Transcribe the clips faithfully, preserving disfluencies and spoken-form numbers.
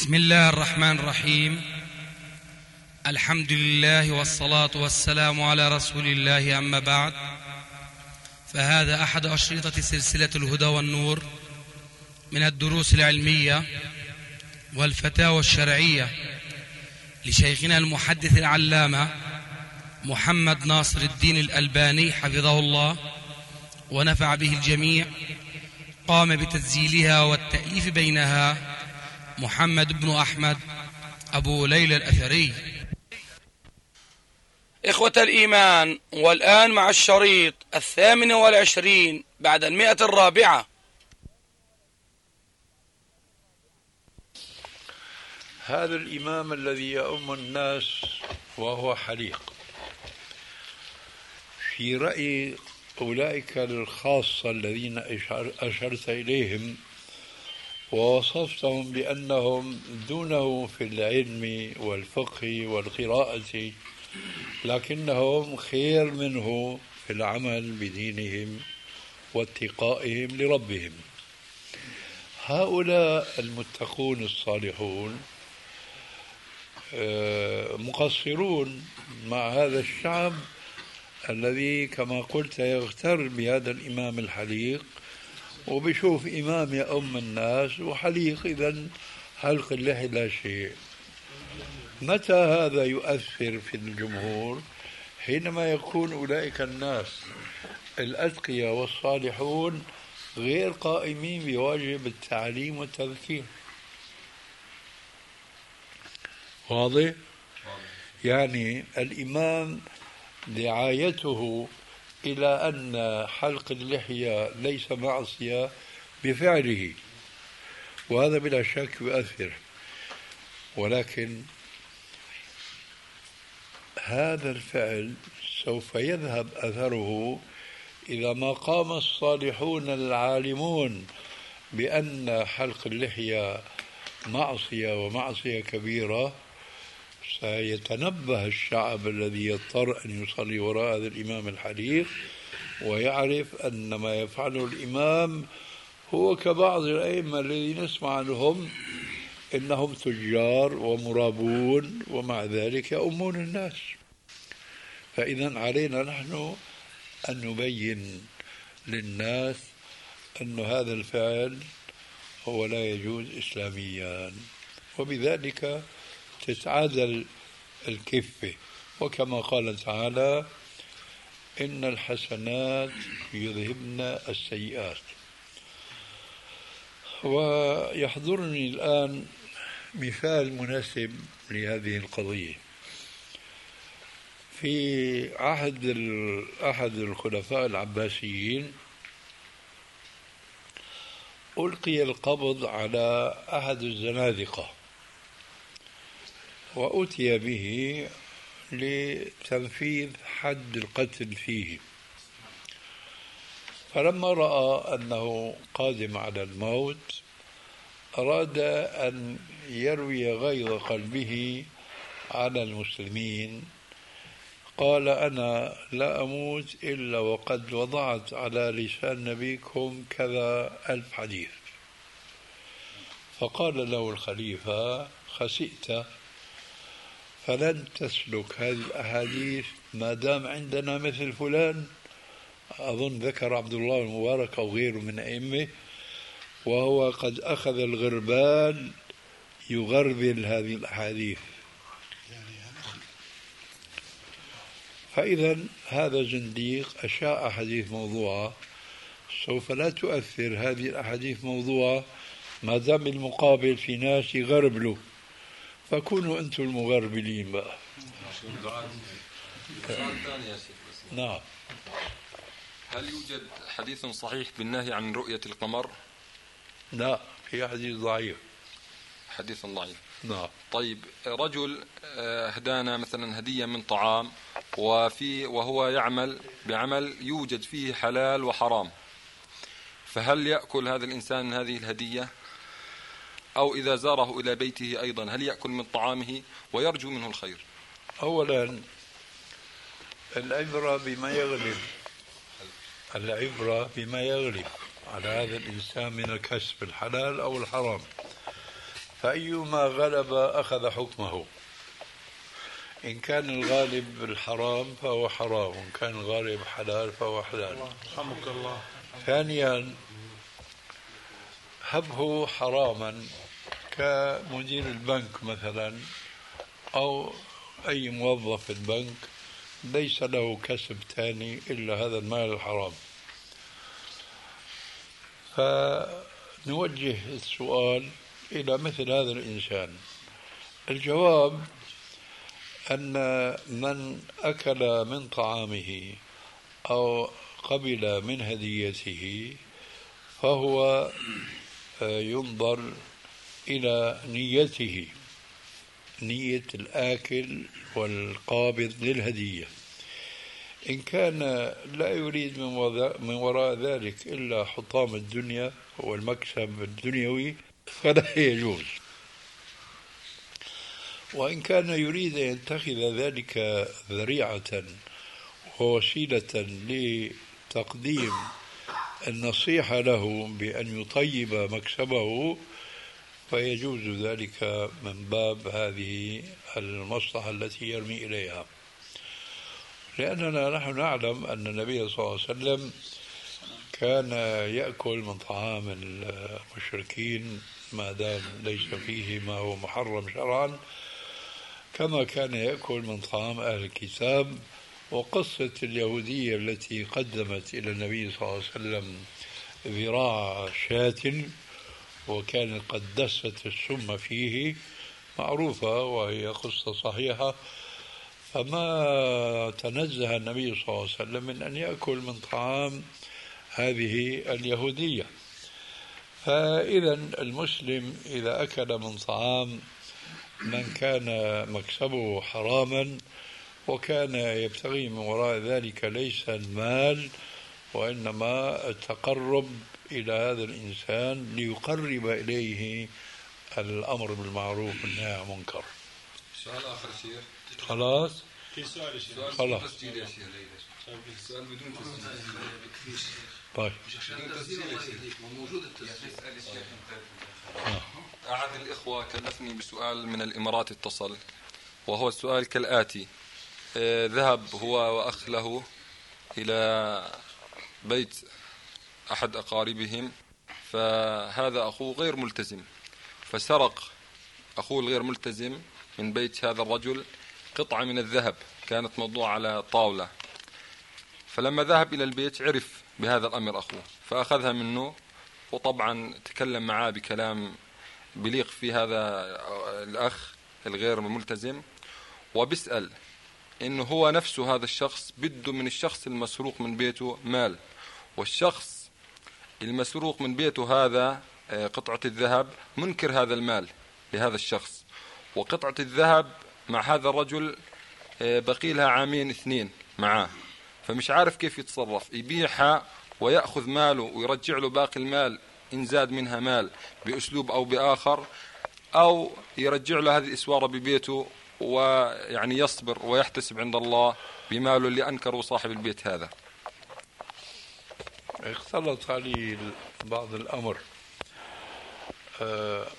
بسم الله الرحمن الرحيم. الحمد لله والصلاة والسلام على رسول الله، أما بعد، فهذا أحد أشرطة سلسلة الهدى والنور من الدروس العلمية والفتاوى الشرعية لشيخنا المحدث العلامة محمد ناصر الدين الألباني حفظه الله ونفع به الجميع. قام بتسجيلها والتأليف بينها محمد بن أحمد أبو ليلى الأثري. إخوة الإيمان، والآن مع الشريط الثامن والعشرين بعد المئة الرابعة. هذا الإمام الذي يؤم الناس وهو حليق، في رأي أولئك الخاصة الذين أشرت إليهم ووصفتهم بأنهم دونه في العلم والفقه والقراءة، لكنهم خير منه في العمل بدينهم واتقائهم لربهم. هؤلاء المتقون الصالحون مقصرون مع هذا الشعب الذي كما قلت يغتر بهذا الإمام الحليق، وبشوف إمام يؤم الناس وحليق، إذن حلق اللحية لا شيء. متى هذا يؤثر في الجمهور؟ حينما يكون أولئك الناس الأتقياء والصالحون غير قائمين بواجب التعليم والتذكير. واضح؟ يعني الإمام دعايته إلى أن حلق اللحية ليس معصية بفعله، وهذا بلا شك يؤثر، ولكن هذا الفعل سوف يذهب أثره إذا ما قام الصالحون العالمون بأن حلق اللحية معصية ومعصية كبيرة. سيتنبه الشعب الذي يضطر أن يصلي وراء هذا الإمام الحليق ويعرف أن ما يفعله الإمام هو كبعض الأئمة الذين نسمع عنهم إنهم تجار ومرابون ومع ذلك يؤمون الناس. فإذا علينا نحن أن نبين للناس أن هذا الفعل هو لا يجوز إسلاميا، وبذلك تتعادل الكفة. وكما قال تعالى: إن الحسنات يذهبن السيئات. ويحضرني الآن مثال مناسب لهذه القضية. في عهد أحد الخلفاء العباسيين ألقي القبض على أحد الزنادقة وأتي به لتنفيذ حد القتل فيه، فلما رأى أنه قادم على الموت أراد أن يروي غيظ قلبه على المسلمين. قال: أنا لا أموت إلا وقد وضعت على لسان نبيكم كذا ألف حديث. فقال له الخليفة: خسئت، فلن تسلك هذه الأحاديث ما دام عندنا مثل فلان. أظن ذكر عبد الله المبارك أو غيره من أئمة، وهو قد أخذ الغربال يغربل هذه الأحاديث. فإذا هذا زنديق أشاع حديث موضوعة، سوف لا تؤثر هذه الأحاديث موضوعة ما دام المقابل في ناس يغربلوا، فكونوا أنتم المغربلين بقى. نعم. هل يوجد حديث صحيح بالنهي عن رؤية القمر؟ لا، في حديث ضعيف. حديث ضعيف. نعم. طيب، رجل هدانا مثلا هدية من طعام، وفي وهو يعمل بعمل يوجد فيه حلال وحرام، فهل يأكل هذا الإنسان من هذه الهدية؟ أو إذا زاره إلى بيته أيضا هل يأكل من طعامه ويرجو منه الخير؟ أولا العبرة بما يغلب، العبرة بما يغلب على هذا الإنسان من الكسب الحلال أو الحرام. فأيما غلب أخذ حكمه. إن كان الغالب الحرام فهو حرام، وإن كان الغالب حلال فهو حلال. رحمك الله. ثانيا، هبه حراما كمدير البنك مثلا أو أي موظف في البنك ليس له كسب ثاني إلا هذا المال الحرام. فنوجه السؤال إلى مثل هذا الإنسان. الجواب أن من أكل من طعامه أو قبل من هديته فهو ينظر إلى نيته، نية الآكل والقابض للهدية. إن كان لا يريد من وراء ذلك إلا حطام الدنيا والمكسب الدنيوي فلا يجوز. وإن كان يريد أن يتخذ ذلك ذريعة ووسيلة لتقديم النصيحة له بأن يطيب مكسبه فيجوز ذلك من باب هذه المصلحة التي يرمي إليها. لأننا نحن نعلم أن النبي صلى الله عليه وسلم كان يأكل من طعام المشركين ما دام ليس فيه ما هو محرم شرعا، كما كان يأكل من طعام أهل الكتاب. وقصة اليهودية التي قدمت إلى النبي صلى الله عليه وسلم ذراع شاة وكانت قد دست السم فيه معروفة وهي قصة صحيحة. فما تنزه النبي صلى الله عليه وسلم من أن يأكل من طعام هذه اليهودية. فإذا المسلم إذا أكل من طعام من كان مكسبه حراما وكان يبتغي من وراء ذلك ليس المال وإنما التقرب إلى هذا الإنسان ليقرب إليه الأمر بالمعروف والنهي عن المنكر. سؤال آخر شيخ. خلاص؟ في سؤال شيخ. خلاص. تسجيل يا شيخ. سؤال بدون تسجيل. طيب. وموجود التسجيل. أحد الإخوة كلفني بسؤال من الإمارات اتصل، وهو السؤال كالآتي: ذهب هو وأخ له إلى بيت أحد أقاربهم، فهذا أخوه غير ملتزم، فسرق أخوه الغير ملتزم من بيت هذا الرجل قطعة من الذهب كانت موضوعة على طاولة. فلما ذهب إلى البيت عرف بهذا الأمر أخوه فأخذها منه، وطبعا تكلم معاه بكلام بليق في هذا الأخ الغير ملتزم، وبسأل إنه هو نفسه هذا الشخص بده من الشخص المسروق من بيته مال، والشخص المسروق من بيته هذا قطعة الذهب منكر هذا المال لهذا الشخص، وقطعة الذهب مع هذا الرجل بقي لها عامين اثنين معاه، فمش عارف كيف يتصرف، يبيعها ويأخذ ماله ويرجع له باقي المال إن زاد منها مال بأسلوب أو بآخر، أو يرجع له هذه الإسوارة ببيته ويعني يصبر ويحتسب عند الله بماله اللي أنكره صاحب البيت هذا. اختلط علي بعض الأمر. آه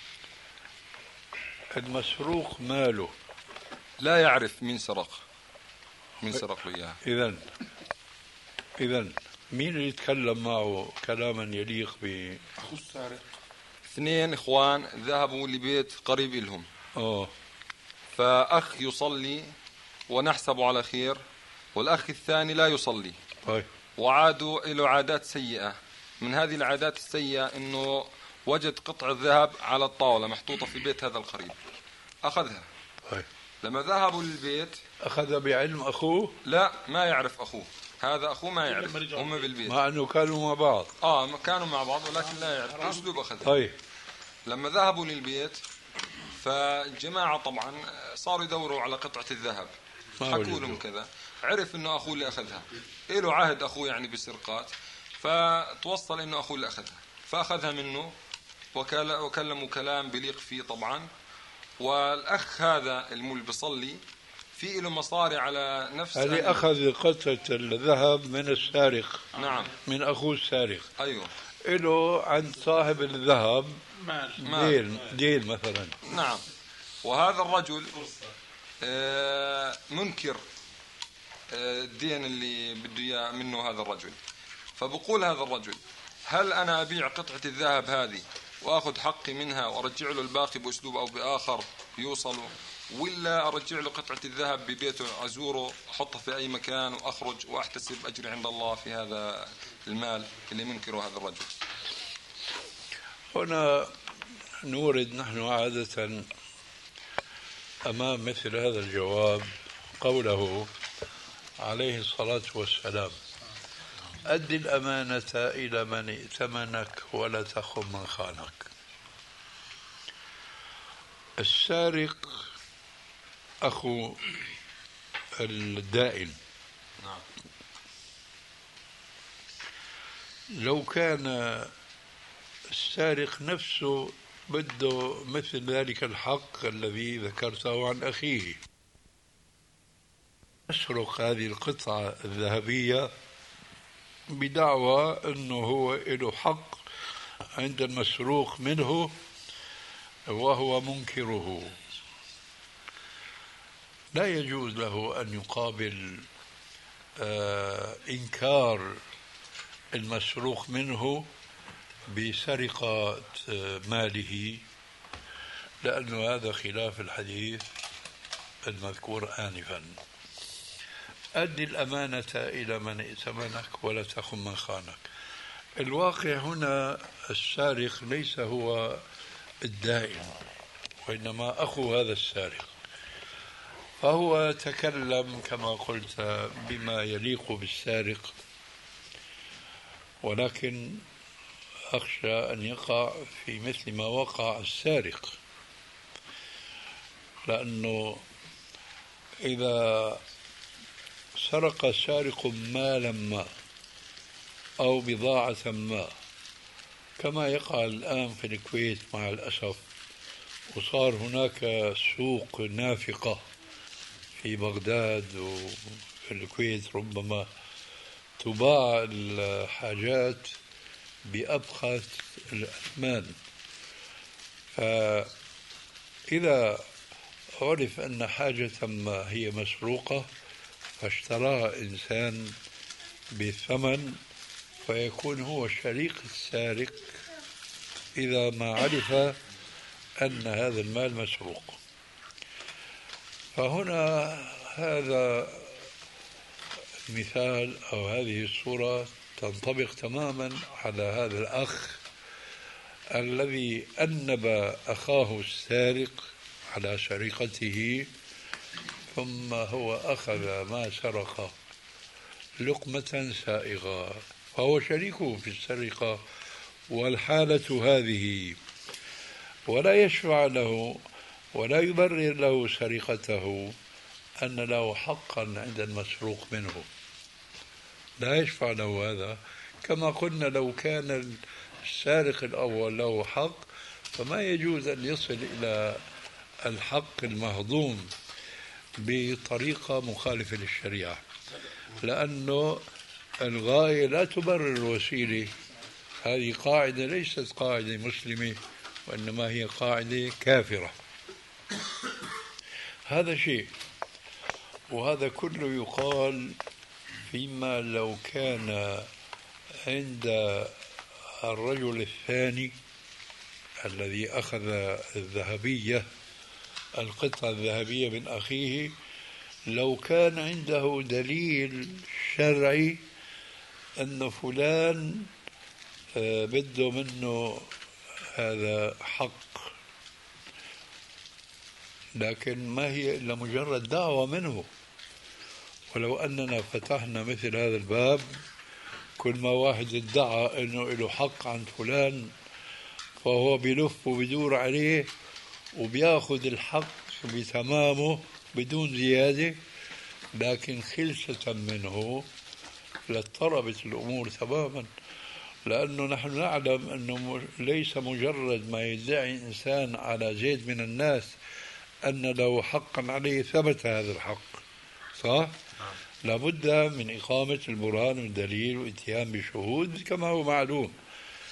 المسروق ماله لا يعرف مين سرق مين سرق له إياه. إذن إذن مين اللي يتكلم معه كلاما يليق ب أخو السارق؟ اثنين إخوان ذهبوا لبيت قريب إلهم. أوه. فأخ يصلي ونحسب على خير، والأخ الثاني لا يصلي. طيب. وعادوا إلى عادات سيئة. من هذه العادات السيئة أنه وجد قطع ذهب على الطاولة محطوطة في بيت هذا القريب، أخذها. طيب. لما ذهبوا للبيت أخذ بعلم أخوه؟ لا، ما يعرف أخوه، هذا أخوه ما يعرف، هم بالبيت مع أنه كانوا مع بعض. آه كانوا مع بعض ولكن لا يعرف أسلوب أخذها. طيب. لما ذهبوا للبيت فالجماعة طبعا صاروا يدوروا على قطعة الذهب، حكوا لهم كذا، عرف إنه أخوه اللي أخذها، إله عهد أخوه يعني بالسرقات، فتوصل إنه أخوه اللي أخذها، فأخذها منه وكلموا كلام بليق فيه طبعا. والأخ هذا المول بيصلي في له مصاري على نفس هذه يعني أخذ قطعة الذهب من السارق. نعم. من أخوه السارق. أيوه. له عند صاحب الذهب مال. دين دين مثلا. نعم. وهذا الرجل آه منكر آه الدين اللي بده اياه منه هذا الرجل، فبقول هذا الرجل هل أنا أبيع قطعة الذهب هذه وأخذ حقي منها وأرجع له الباقي بأسلوب أو بآخر يوصله، ولا أرجع له قطعة الذهب ببيته أزوره أحطها في أي مكان وأخرج وأحتسب أجري عند الله في هذا المال اللي منكره هذا الرجل؟ هنا نورد نحن عادة أمام مثل هذا الجواب قوله عليه الصلاة والسلام: أد الأمانة إلى من ائتمنك ولا تخن من خانك. السارق أخو الدائن. نعم. لو كان السارق نفسه بده مثل ذلك الحق الذي ذكرته عن أخيه، يسرق هذه القطعة الذهبية بدعوى أنه هو له حق عند المسروق منه وهو منكره، لا يجوز له أن يقابل آه إنكار المسروق منه بسرقة آه ماله، لأن هذا خلاف الحديث المذكور آنفا. أدي الأمانة إلى من ائتمنك ولا تخن من خانك. الواقع هنا السارق ليس هو الدائن، وإنما أخو هذا السارق، فهو تكلم كما قلت بما يليق بالسارق، ولكن أخشى أن يقع في مثل ما وقع السارق، لأنه إذا سرق سارق مالا ما أو بضاعة ما كما يقع الآن في الكويت مع الأسف، وصار هناك سوق نافقة في بغداد وفي الكويت، ربما تباع الحاجات بأبخس الأثمان، فإذا عرف أن حاجة ما هي مسروقة فاشتراها إنسان بثمن، فيكون هو شريك السارق إذا ما عرف أن هذا المال مسروق. فهنا هذا المثال أو هذه الصورة تنطبق تماما على هذا الأخ الذي أنب أخاه السارق على سرقته، ثم هو أخذ ما سرق لقمة سائغة، فهو شريكه في السرقة والحالة هذه، ولا يشفع له ولا يبرر له سرقته أن له حقا عند المسروق منه، لا يشفع له هذا. كما قلنا لو كان السارق الأول له حق فما يجوز أن يصل إلى الحق المهضوم بطريقة مخالفة للشريعة، لأنه الغاية لا تبرر الوسيلة. هذه قاعدة ليست قاعدة مسلمة، وإنما هي قاعدة كافرة. هذا شيء، وهذا كله يقال فيما لو كان عند الرجل الثاني الذي أخذ الذهبية القطعة الذهبية من أخيه، لو كان عنده دليل شرعي أن فلان بده منه هذا حق، لكن ما هي إلا مجرد دعوة منه. ولو أننا فتحنا مثل هذا الباب، كل ما واحد ادعى أنه له حق عند فلان فهو بيلف وبيدور عليه وبياخذ الحق بتمامه بدون زيادة، لكن خلسة منه لاضطربت الأمور تماما، لأنه نحن نعلم أنه ليس مجرد ما يدعي إنسان على زيد من الناس أن له حقا عليه ثبت هذا الحق، صح؟ لابد من إقامة البرهان والدليل والاتيان بشهود كما هو معلوم.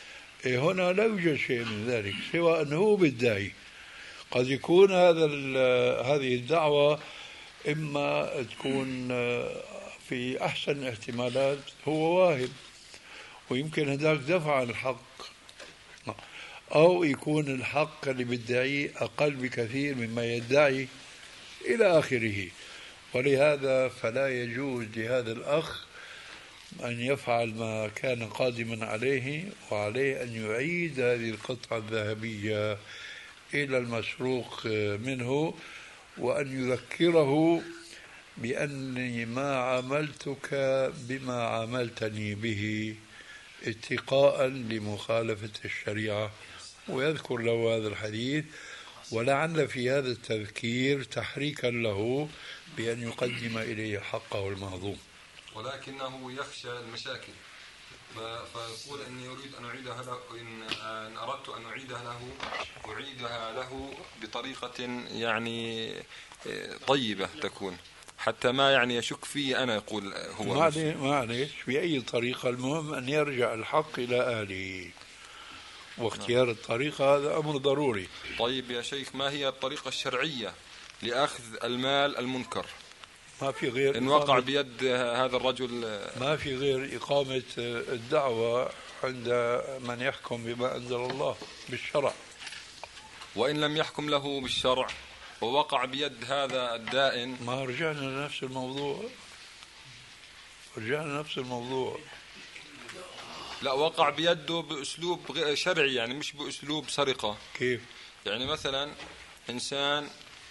إيه هنا لا يوجد شيء من ذلك سوى أنه هو بالداعي. قد يكون هذا هذه الدعوة إما تكون في أحسن الاحتمالات هو واهب ويمكن هذاك دفع عن الحق، أو يكون الحق اللي بيدعيه أقل بكثير مما يدعي إلى آخره. ولهذا فلا يجوز لهذا الأخ أن يفعل ما كان قادما عليه، وعليه أن يعيد هذه القطعة الذهبية إلى المسروق منه، وأن يذكره بأني ما عاملتك بما عاملتني به اتقاء لمخالفة الشريعة، ويذكر له هذا الحديث، ولعل في هذا التذكير تحريكا له بأن يقدم إليه حقه المهضوم. ولكنه يخشى المشاكل فيقول أني أريد أن أعيدها له، إن أردت أن أعيدها له أعيدها له بطريقة يعني طيبة تكون حتى ما يعني يشك فيه أنا. يقول هو معلش بأي طريقة، المهم أن يرجع الحق إلى أهله، واختيار الطريقة هذا أمر ضروري. طيب يا شيخ، ما هي الطريقة الشرعية لأخذ المال المنكر؟ ما في غير إن وقع بيد هذا الرجل، ما في غير إقامة الدعوة عند من يحكم بما أنزل الله بالشرع. وإن لم يحكم له بالشرع ووقع بيد هذا الدائن، ما رجعنا لنفس الموضوع، رجعنا لنفس الموضوع. لا، وقع بيده بأسلوب شرعي، يعني مش بأسلوب سرقة. كيف؟ يعني مثلا إنسان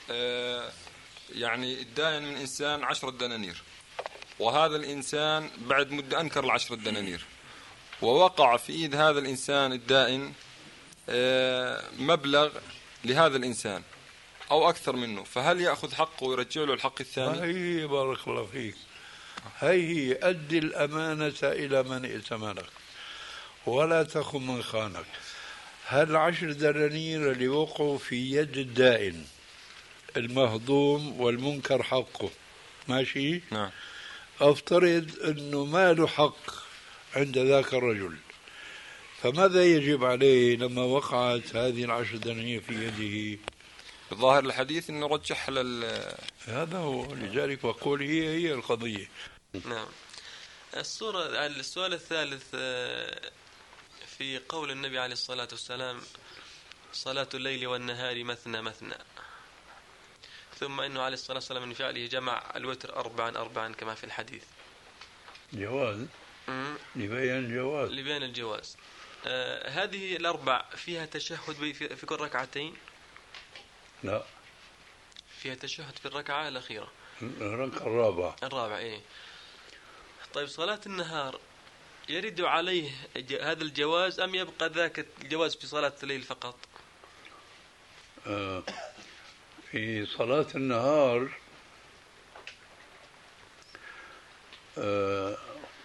يعني الدائن من إنسان عشرة دنانير، وهذا الإنسان بعد مدة أنكر العشرة دنانير، ووقع في إيد هذا الإنسان الدائن مبلغ لهذا الإنسان أو أكثر منه، فهل يأخذ حقه ويرجع له الحق الثاني؟ هي بارك الله فيك، هي أدي الأمانة إلى من ائتمنك ولا تخن من خانك. هالعشر دنانير اللي وقعوا في يد الدائن المهضوم والمنكر حقه، ماشي؟ نعم. أفترض أنه ما له حق عند ذاك الرجل، فماذا يجب عليه لما وقعت هذه العشر دنانير في يده؟ ظاهر الحديث أنه رجح لل هذا هو، لذلك وقول هي هي القضية. نعم. الصورة السؤال الثالث في قول النبي عليه الصلاة والسلام: صلاة الليل والنهار مثنى مثنى، ثم أنه عليه الصلاة والسلام من فعله جمع الوتر أربعا أربعا كما في الحديث. جواز، لبيان الجواز، لبيان الجواز. آه هذه الأربع فيها تشهد في, في كل ركعتين؟ لا، فيها تشهد في الركعة الأخيرة، الركعة الرابعة. الرابعة إيه. طيب صلاة النهار يرد عليه هذا الجواز أم يبقى ذاك الجواز في صلاة الليل فقط؟ آه في صلاة النهار آه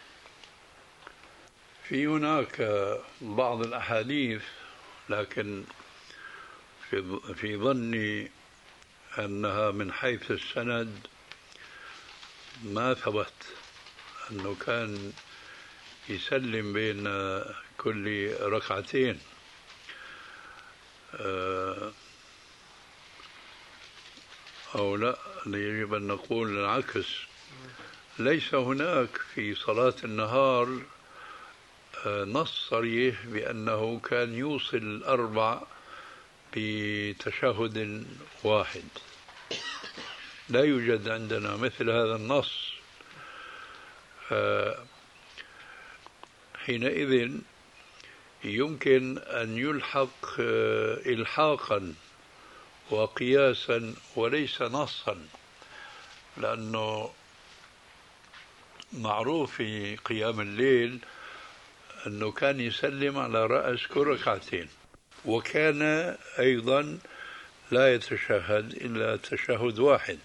في هناك بعض الأحاديث، لكن في في ظني أنها من حيث السند ما ثبت أنه كان يسلم بين كل ركعتين. أو لا، يجب أن نقول العكس، ليس هناك في صلاة النهار نص صريح بأنه كان يوصل الأربع بتشهد واحد، لا يوجد عندنا مثل هذا النص. حينئذ يمكن أن يلحق إلحاقا وقياسا وليس نصا، لأنه معروف في قيام الليل أنه كان يسلم على رأس كل ركعتين، وكان أيضا لا يتشهد إلا تشهد واحد.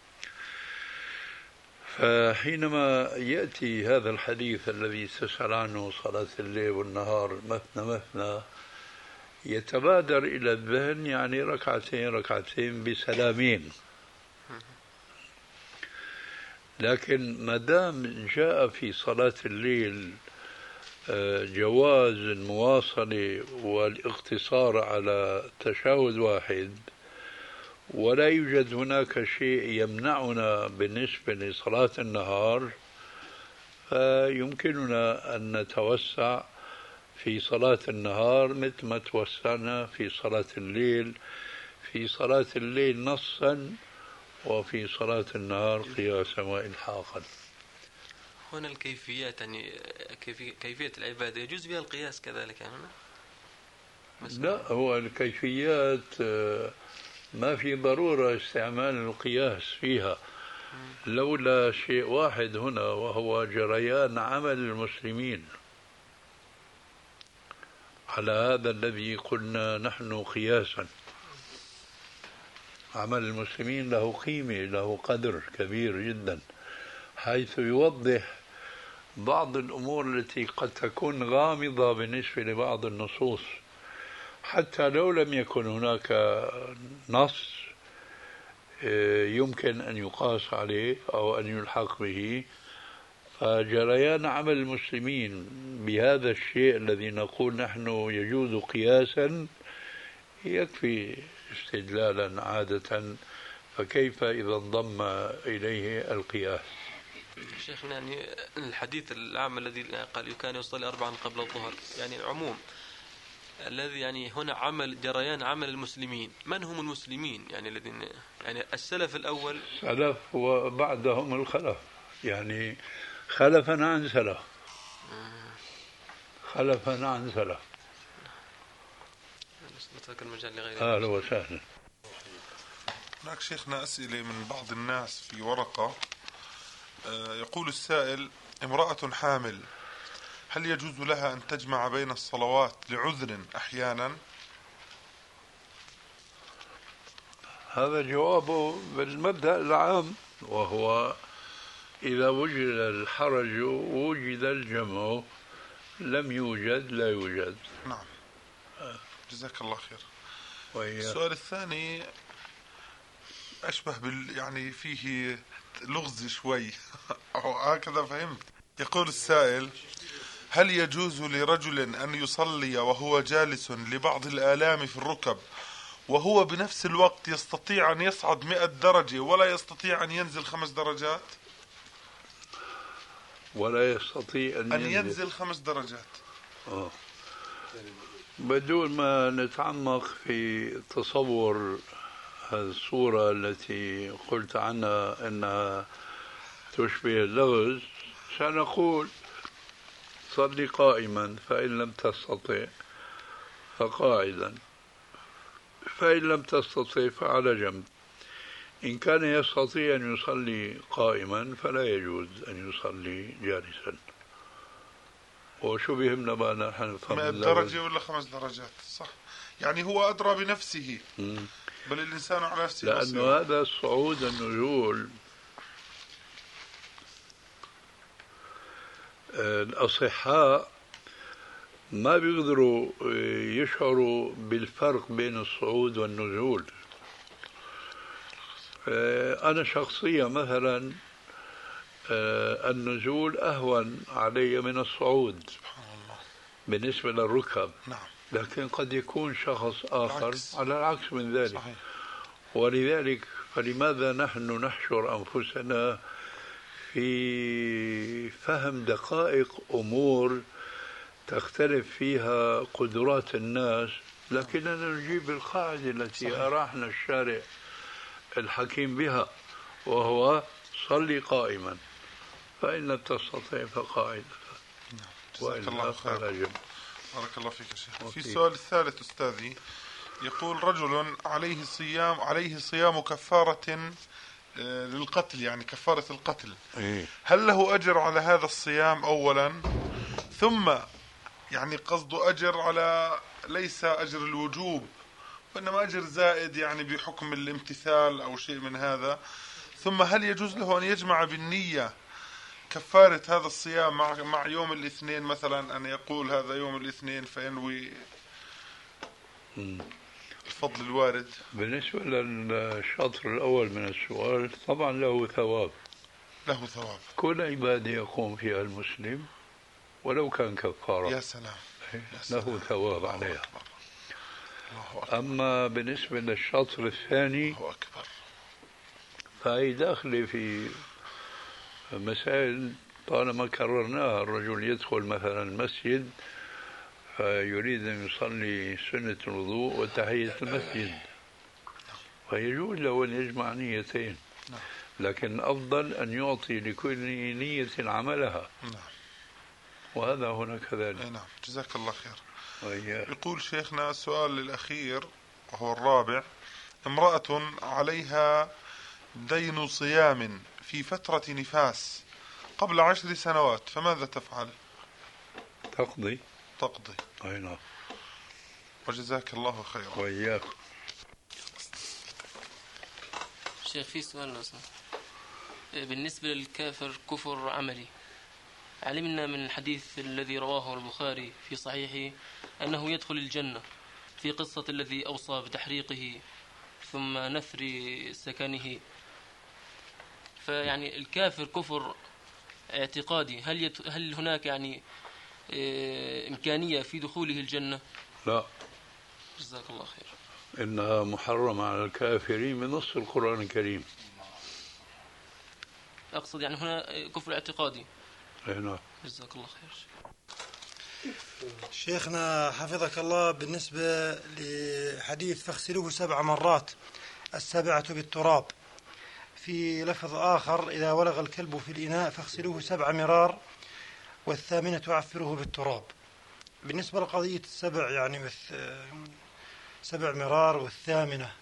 فحينما يأتي هذا الحديث الذي تسأل عنه صلاة الليل والنهار مثنى مثنى، يتبادر إلى الذهن يعني ركعتين ركعتين بسلامين. لكن ما دام جاء في صلاة الليل جواز المواصلة والاقتصار على تشهد واحد، ولا يوجد هناك شيء يمنعنا بالنسبة لصلاة النهار، فيمكننا أن نتوسع في صلاة النهار مثل ما توسعنا في صلاة الليل، في صلاة الليل نصا وفي صلاة النهار قياسا وإلحاقا. هنا الكيفيات يعني كيفية العبادة يجوز بها القياس كذلك يعني؟ لا، هو الكيفيات ما في ضرورة استعمال القياس فيها، لولا شيء واحد هنا وهو جريان عمل المسلمين على هذا الذي قلنا نحن قياسا. عمل المسلمين له قيمة، له قدر كبير جدا، حيث يوضح بعض الأمور التي قد تكون غامضة بالنسبة لبعض النصوص، حتى لو لم يكن هناك نص يمكن أن يقاس عليه أو أن يلحق به. فجريان عمل المسلمين بهذا الشيء الذي نقول نحن يجوز قياسا يكفي استدلالا عادة، فكيف إذا انضم إليه القياس؟ شيخنا يعني الحديث العام الذي قال كان يصلي أربعا قبل الظهر، يعني عموم الذي يعني هنا عمل جريان عمل المسلمين، من هم المسلمين يعني الذين يعني السلف الأول؟ سلف وبعدهم الخلف، يعني خلفا عن سلف، خلفا عن سلف. نترك المجال لغيره. أهلا وسهلا. هناك شيخنا أسئلة من بعض الناس في ورقة. يقول السائل: امرأة حامل هل يجوز لها أن تجمع بين الصلوات لعذر أحيانا؟ هذا جوابه بالمبدأ العام، وهو إذا وجد الحرج وجد الجمع، لم يوجد لا يوجد. نعم، جزاك الله خير. وهي... السؤال الثاني أشبه بال يعني فيه لغز شوي أو هكذا فهمت. يقول السائل: هل يجوز لرجل أن يصلي وهو جالس لبعض الآلام في الركب وهو بنفس الوقت يستطيع أن يصعد مئة درجة ولا يستطيع أن ينزل خمس درجات؟ ولا يستطيع أن, أن ينزل, ينزل خمس درجات. آه. بدون ما نتعمق في تصور هذه الصورة التي قلت عنها أنها تشبه اللغز، سنقول صلي قائما، فإن لم تستطع فقاعدا، فإن لم تستطع فعلى جنب. إن كان يستطيع أن يصلي قائما فلا يجوز أن يصلي جالسا. وشو بيهمنا بقى نحن مئة درجة ولا خمس درجات؟ صح، يعني هو أدرى بنفسه. م. بل الإنسان على نفسه لأنه بصير. هذا الصعود النزول الأصحاء ما بيقدروا يشعروا بالفرق بين الصعود والنزول. أنا شخصيا مثلا النزول أهون علي من الصعود بالنسبة للركب. نعم. لكن قد يكون شخص آخر العكس. على العكس من ذلك. صحيح. ولذلك فلماذا نحن نحشر أنفسنا في فهم دقائق أمور تختلف فيها قدرات الناس، لكننا نجيب القاعدة التي صحيح. أراحنا الشارع الحكيم بها، وهو صلي قائما، فإن لم تستطع فقاعدا. جزاك الله خير. بارك الله فيك يا شيخ. في السؤال الثالث أستاذي، يقول: رجل عليه صيام عليه صيام كفارة للقتل، يعني كفارة القتل، هل له أجر على هذا الصيام أولا؟ ثم يعني قصده أجر على ليس أجر الوجوب وإنما أجر زائد يعني بحكم الامتثال أو شيء من هذا. ثم هل يجوز له أن يجمع بالنية كفارة هذا الصيام مع مع يوم الاثنين مثلا، أن يقول هذا يوم الاثنين فينوي الفضل الوارد؟ بالنسبة للشطر الأول من السؤال، طبعا له ثواب، له ثواب. كل عبادة يقوم فيها المسلم ولو كان كفارة يا سلام. له ثواب عليها. أما بالنسبة للشطر الثاني فهي داخلة في مسائل طالما كررناها. الرجل يدخل مثلا المسجد فيريد أن يصلي سنة الوضوء وتحية المسجد، فيجوز له أن يجمع نيتين، لكن الأفضل أن يعطي لكل نية عملها. وهذا هنا كذلك. نعم، جزاك الله خير. وإياك. يقول شيخنا السؤال الأخير وهو الرابع: امرأة عليها دين صيام في فترة نفاس قبل عشر سنوات، فماذا تفعل؟ تقضي. تقضي. أي نعم. وجزاك الله خيرا. وإياك. شيخ في سؤال لو سمحت. بالنسبة للكافر كفر عملي، علمنا من الحديث الذي رواه البخاري في صحيحه أنه يدخل الجنة في قصة الذي أوصى بتحريقه ثم نثر سكنه. فيعني الكافر كفر اعتقادي، هل يت... هل هناك يعني إمكانية في دخوله الجنة؟ لا. جزاك الله خير. إنها محرمة على الكافرين بنص القرآن الكريم. أقصد يعني هنا كفر اعتقادي. نعم. جزاك الله خير. شيخنا حفظك الله، بالنسبة لحديث فاغسلوه سبع مرات، السبعة بالتراب، في لفظ آخر إذا ولغ الكلب في الإناء فاغسلوه سبع مرار والثامنة عفروه بالتراب. بالنسبة لقضية السبع يعني سبع مرار والثامنة،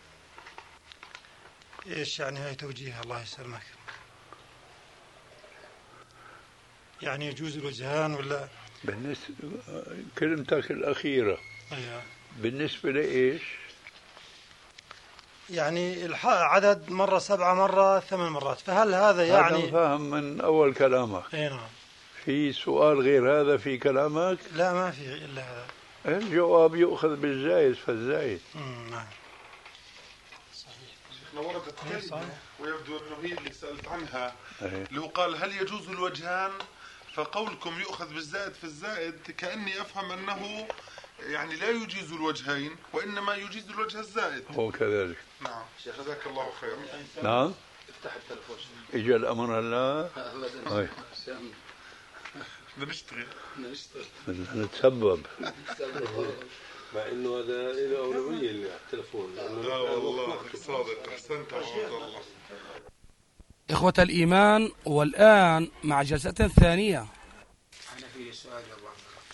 إيش يعني هاي توجيه؟ الله يسلمك. يعني يجوز الوجهان ولا؟ بالنسبة كلمتك الأخيرة. أيوة. بالنسبة لإيش؟ يعني عدد مرة سبعة مرة ثمان مرات، فهل هذا يعني؟ هذا فهم من أول كلامك. أي نعم. في سؤال غير هذا في كلامك؟ لا ما في إلا هذا. الجواب يؤخذ بالزايد فالزايد. نعم. صحيح. شيخنا وردت كلمة ويبدو أنه هي اللي سألت عنها، اللي هو قال هل يجوز الوجهان؟ فقولكم يؤخذ بالزائد في الزائد كأني أفهم أنه يعني لا يجيز الوجهين وإنما يجيز الوجه الزائد. هو كذلك. نعم. جزاك الله خير. نعم. افتح التلفون. إجا الأمر هلا. هاي. بدنا نشتغل. بدنا نشتغل. نتسبب. مع إنه هذا له أولوية التلفون. لا والله صادق. أحسنت عبد الله. إخوة الإيمان، والآن مع جلسة ثانية. أنا في سؤال والله.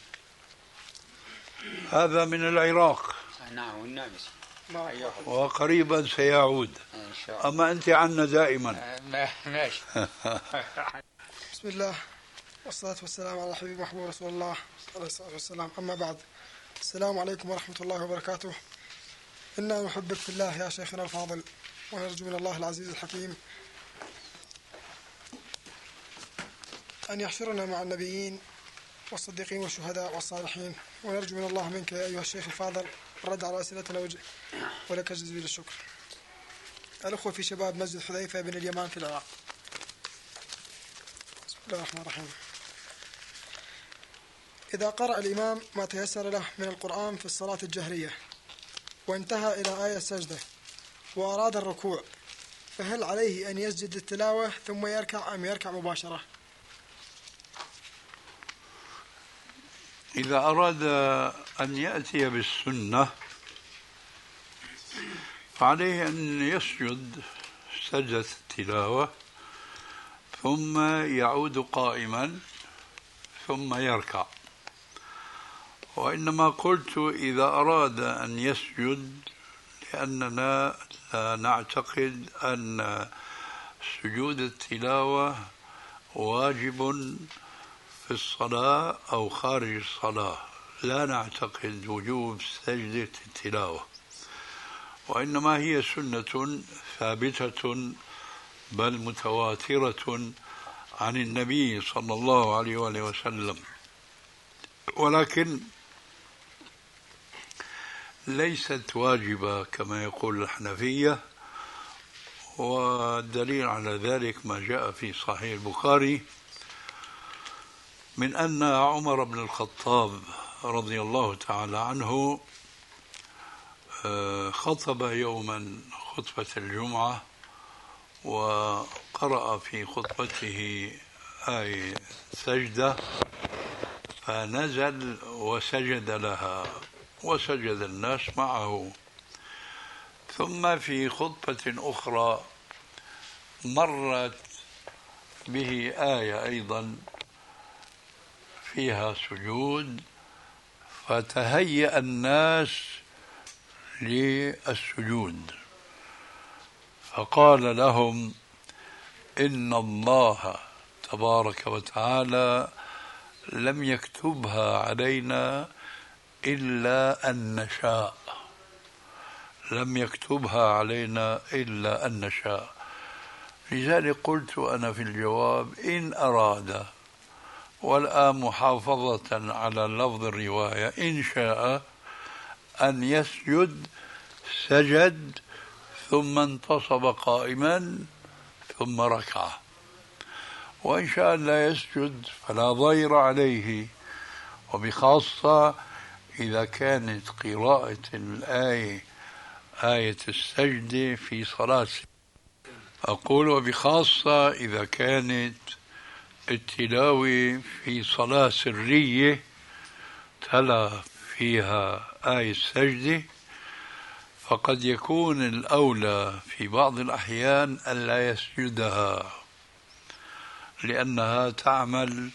هذا من العراق. نعم والنامسي. وقريبا سيعود. إن شاء الله. أما أنت عنا دائما. ماشي. بسم الله والصلاة والسلام على حبيب محبوب رسول الله عليه الصلاة والسلام. أما بعد، السلام عليكم ورحمة الله وبركاته. إنا نحبك في الله يا شيخنا الفاضل، ونرجو من الله العزيز الحكيم أن يحشرنا مع النبيين والصديقين والشهداء والصالحين، ونرجو من الله منك يا أيها الشيخ الفاضل الرد على أسئلتنا ولك جزيل الشكر. الأخوة في شباب مسجد حذيفة بن اليمان في العراق. بسم الله الرحمن الرحيم. إذا قرأ الإمام ما تيسر له من القرآن في الصلاة الجهرية وانتهى إلى آية السجدة وأراد الركوع، فهل عليه أن يسجد التلاوة ثم يركع أم يركع مباشرة؟ إذا أراد أن يأتي بالسنة فعليه أن يسجد سجدة التلاوة ثم يعود قائما ثم يركع. وإنما قلت إذا أراد أن يسجد لأننا لا نعتقد أن سجود التلاوة واجب في الصلاة أو خارج الصلاة، لا نعتقد وجوب سجدة التلاوة، وإنما هي سنة ثابتة بل متواترة عن النبي صلى الله عليه وآله وسلم، ولكن ليست واجبة كما يقول الحنفية. والدليل على ذلك ما جاء في صحيح البخاري من أن عمر بن الخطاب رضي الله تعالى عنه خطب يوما خطبة الجمعة، وقرأ في خطبته آية سجدة، فنزل وسجد لها وسجد الناس معه. ثم في خطبة أخرى مرت به آية أيضا فيها سجود، فتهيأ الناس للسجود، فقال لهم إن الله تبارك وتعالى لم يكتبها علينا إلا أن نشاء، لم يكتبها علينا إلا أن نشاء. لذلك قلت أنا في الجواب إن أراد، والآن محافظة على لفظ الرواية، إن شاء أن يسجد سجد ثم انتصب قائما ثم ركع، وإن شاء لا يسجد فلا ضير عليه، وبخاصة إذا كانت قراءة الآية آية السجدة في صلاة، أقول وبخاصة إذا كانت التلاوة في صلاة سرية تلا فيها آية السجدة، فقد يكون الأولى في بعض الأحيان ألا يسجدها، لأنها تعمل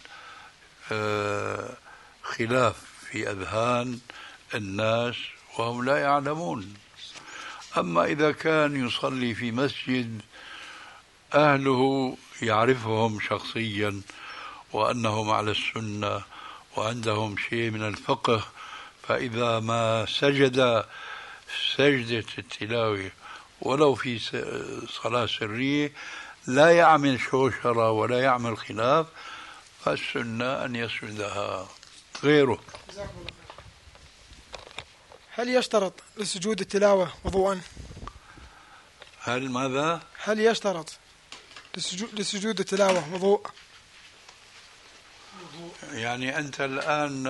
خلاف في أذهان الناس وهم لا يعلمون. أما إذا كان يصلي في مسجد أهله يعرفهم شخصيا وأنهم على السنة وعندهم شيء من الفقه، فإذا ما سجد سجدة التلاوة ولو في صلاة سرية لا يعمل شوشرة ولا يعمل خلاف، فالسنة أن يسجدها غيره. هل يشترط لسجود التلاوة وضوءا؟ هل ماذا؟ هل يشترط لسجود التلاوة وضوء؟ يعني أنت الآن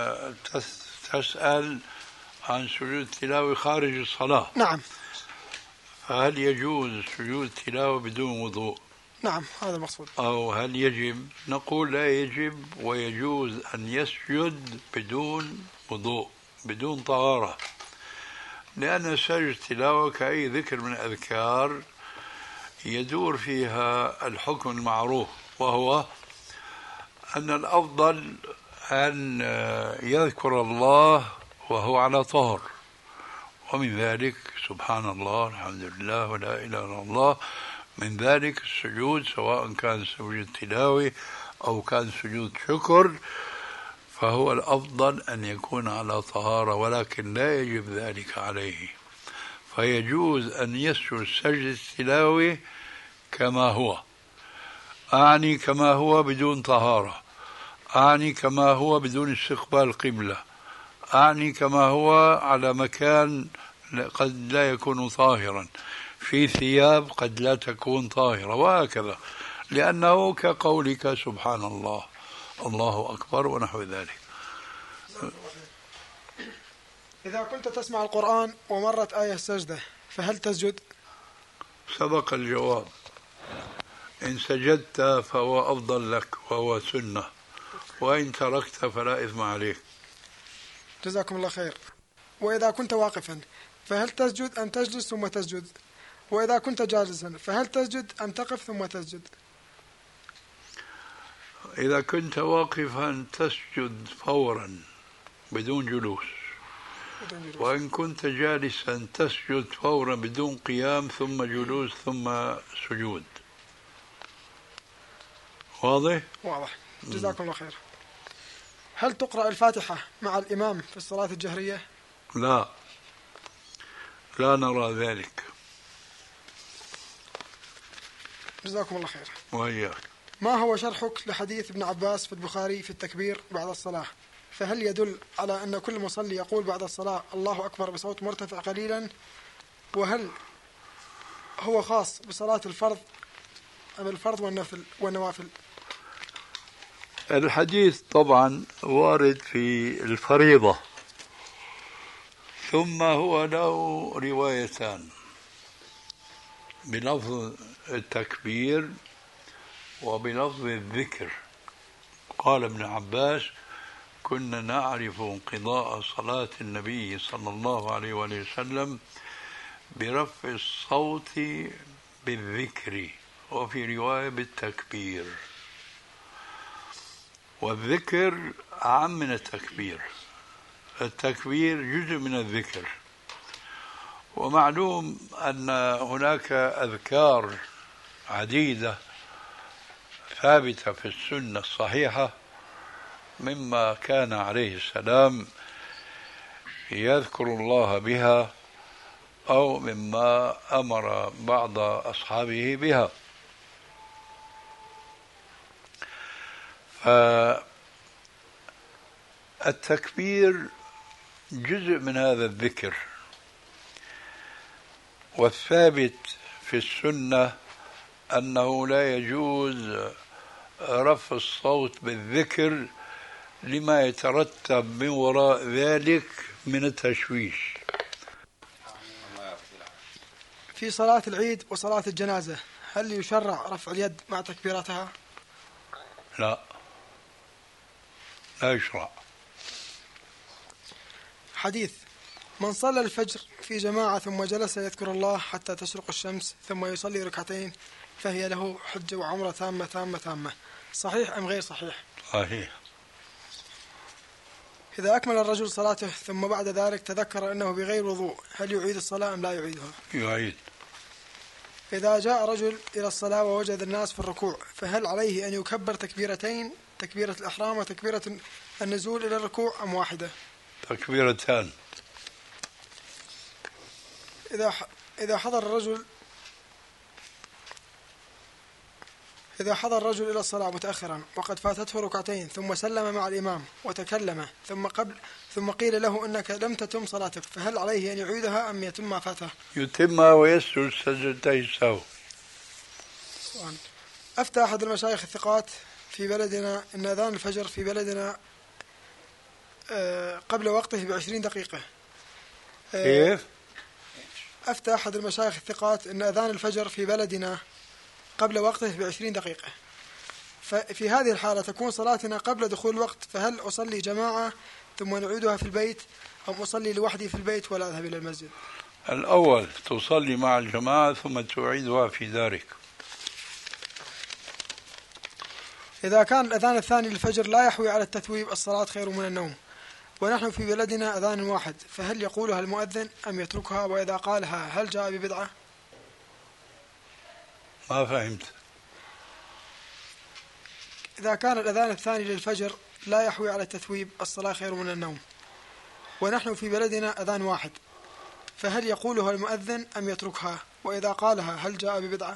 تسأل عن سجود التلاوة خارج الصلاة. نعم. فهل يجوز سجود التلاوة بدون وضوء؟ نعم، هذا المقصود. أو هل يجب؟ نقول لا يجب، ويجوز أن يسجد بدون وضوء بدون طهارة، لأن سجد التلاوة كأي ذكر من الأذكار يدور فيها الحكم المعروف، وهو أن الأفضل أن يذكر الله وهو على طهر، ومن ذلك سبحان الله الحمد لله ولا إله إلا الله. من ذلك السجود سواء كان سجود تلاوة أو كان سجود شكر، فهو الأفضل أن يكون على طهارة، ولكن لا يجب ذلك عليه، فيجوز أن يسجد سجد التلاوة كما هو، أعني كما هو بدون طهارة، أعني كما هو بدون استقبال قبلة، أعني كما هو على مكان قد لا يكون طاهرا، في ثياب قد لا تكون طاهرة، وهكذا، لأنه كقولك سبحان الله الله أكبر ونحو ذلك. إذا كنت تسمع القرآن ومرت آية السجدة فهل تسجد؟ سبق الجواب، إن سجدت فهو أفضل لك وهو سنة، وإن تركت فلا إثم عليك. جزاكم الله خير. وإذا كنت واقفا فهل تسجد أم تجلس ثم تسجد؟ وإذا كنت جالسا فهل تسجد أم تقف ثم تسجد؟ إذا كنت واقفا تسجد فورا بدون جلوس، وإن كنت جالسا تسجد فورا بدون قيام ثم جلوس ثم سجود. واضح؟ واضح. جزاكم الله خير. هل تقرأ الفاتحة مع الإمام في الصلاة الجهرية؟ لا، لا نرى ذلك. جزاكم الله خير. وإياك. ما هو شرحك لحديث ابن عباس في البخاري في التكبير بعد الصلاة؟ فهل يدل على أن كل مصلي يقول بعد الصلاة الله أكبر بصوت مرتفع قليلا؟ وهل هو خاص بصلاة الفرض أم الفرض والنفل والنوافل؟ الحديث طبعا وارد في الفريضة، ثم هو له روايتان بلفظ التكبير وبلفظ الذكر. قال ابن عباس: كنا نعرف انقضاء صلاة النبي صلى الله عليه وآله وسلم برفع الصوت بالذكر، وفي رواية بالتكبير، والذكر أعم من التكبير. التكبير جزء من الذكر، ومعلوم أن هناك أذكار عديدة ثابتة في السنة الصحيحة، مما كان عليه السلام يذكر الله بها، أو مما أمر بعض أصحابه بها. فالتكبير جزء من هذا الذكر، والثابت في السنة أنه لا يجوز رفع الصوت بالذكر لما يترتب من وراء ذلك من التشويش. في صلاة العيد وصلاة الجنازة هل يشرع رفع اليد مع تكبيراتها؟ لا، لا يشرع. حديث: من صلى الفجر في جماعة ثم جلس يذكر الله حتى تشرق الشمس ثم يصلي ركعتين فهي له حجة وعمرة تامة تامة تامة، صحيح أم غير صحيح؟ صحيح. إذا أكمل الرجل صلاته ثم بعد ذلك تذكر أنه بغير وضوء هل يعيد الصلاة أم لا يعيدها؟ يعيد. إذا جاء رجل إلى الصلاة ووجد الناس في الركوع فهل عليه أن يكبر تكبيرتين، تكبيرة الإحرام وتكبيرة النزول إلى الركوع، أم واحدة؟ تكبيرتان. إذا إذا حضر الرجل إذا حضر الرجل إلى الصلاة متأخرا وقد فاتته ركعتين ثم سلم مع الإمام وتكلم ثم قبل ثم قيل له أنك لم تتم صلاتك فهل عليه أن يعيدها أم يتم ما فاته؟ يتم ويسجد سجدتي السهو. أفتى أحد المشايخ الثقات في بلدنا أن أذان الفجر في بلدنا قبل وقته بعشرين دقيقة. كيف؟ أفتى أحد المشايخ الثقات أن أذان الفجر في بلدنا قبل وقته بعشرين دقيقة، ففي هذه الحالة تكون صلاتنا قبل دخول الوقت، فهل أصلي جماعة ثم نعيدها في البيت أم أصلي لوحدي في البيت ولا أذهب إلى المسجد؟ الأول تصلي مع الجماعة ثم تعيدها في دارك. إذا كان الأذان الثاني للفجر لا يحوي على التثويب الصلاة خير من النوم، ونحن في بلدنا أذان واحد، فهل يقولها المؤذن أم يتركها؟ وإذا قالها هل جاء ببدعة؟ ما فهمت. إذا كان الأذان الثاني للفجر لا يحوي على التثويب الصلاة خير من النوم، ونحن في بلدنا أذان واحد، فهل يقولها المؤذن أم يتركها؟ وإذا قالها هل جاء ببدعة؟